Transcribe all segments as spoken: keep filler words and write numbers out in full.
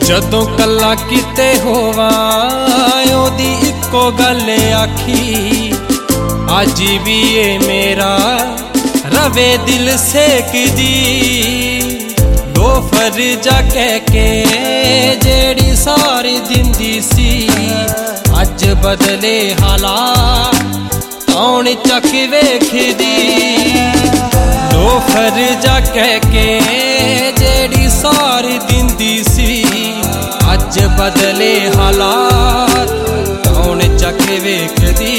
जदों कल्ला किते होवां ओदी इक्को गल आखी, अज भी ये मेरा रवे दिल सेकदी। लोफर जा कह के जेड़ी सारी दिंदी सी, अज बदले हालात कौन चक वेखदी। लोफर जा कह के जेड़ी सारी दिंदी सी, अज बदले हालात कौन चक वेखदी।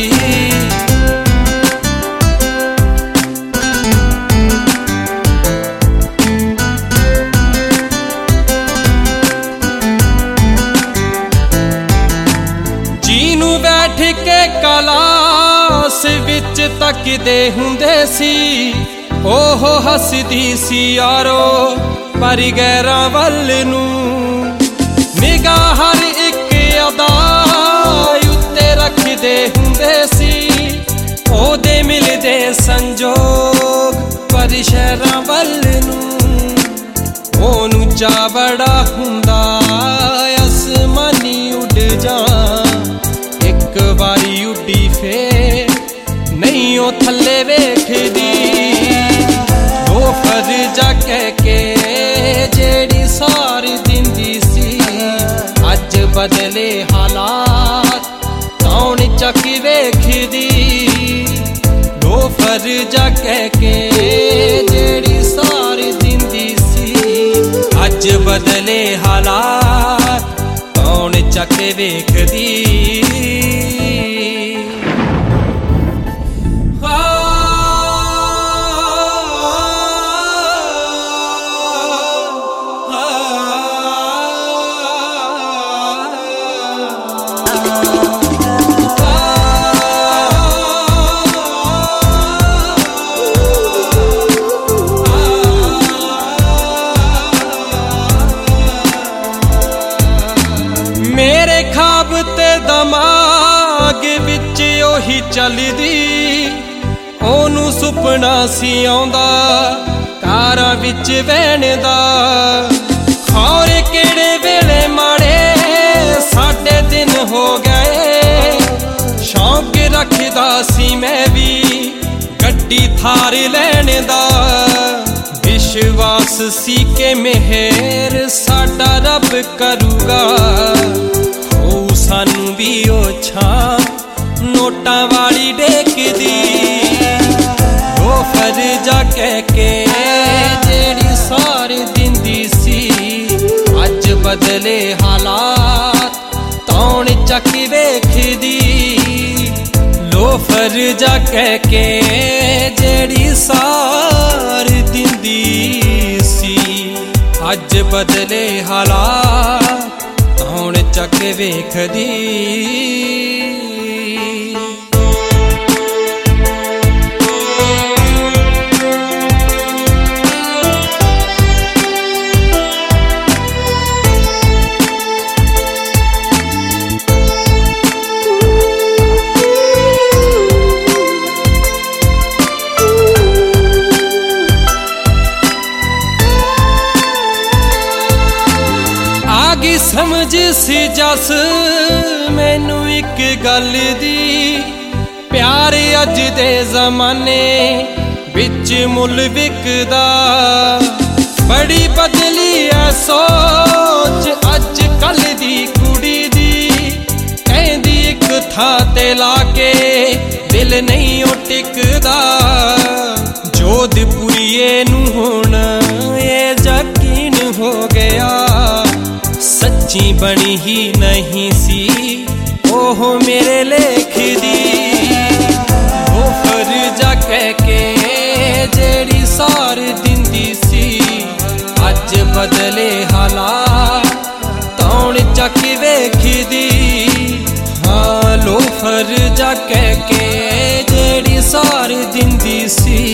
जीनू बैठ के कलास विच तकदे हुंदे सी, ओहो हसदी सी यारो पर गैरां वल नूं। निगाह हर एक अदा उत्ते रखदे हुंदे सी, ओदे मिलदे संजोग पर शहरां वल नूं। ओनू चा बड़ा हुंदा आसमानी उड़ जा, एक बारी उड्डी फेर नहीं ओ थल्ले वेखदी। लोफर जा कह के जेड़ी सारी दिंदी सी, अज बदले हालात कौन चक वेखदी। लोफर जा कह के जेड़ी सारी दिंदी सी, अज बदले हालात कौन चक वेखदी। मेरे खाब ते दिमाग विच ओही चलदी, ओनू सुपना सी आउंदा कारां विच बहण दा। खौरे केड़े वेले माड़े साडे दिन हो गए, शौक रखदा सी मैं भी गड्डी थार लैण दा। विश्वास सी के मेहर साडा रब करूगा, हो सानू भी ओछा नोटां वाली डेकदी। लोफर जा कह के जेड़ी सारी दिंदी सी, अज बदले हालात कौन चक वेखदी। लोफर जा कह के जेड़ी सारी दिंदी सी, अज बदले हालात कौन चक वेखदी। आगी समझ सी जस मैनू एक गल दी, प्यार अज दे जमाने बिच मुल विकदा। बड़ी बदली है सोच अज कल दी कुड़ी दी, कहंदी एक थां ते लाके दिल नहीं ओ टिकदा। जोधपुरिए नू हुण ये यकीन हो गया, सच्ची बनी ही नहीं सी ओहो मेरे लेख दी। लोफर जा कह के जेड़ी सारी दिंदी सी, अज बदले हालात कौन चक वेखदी। हाँ लोफर जा कह के जेड़ी सारी दिंदी सी,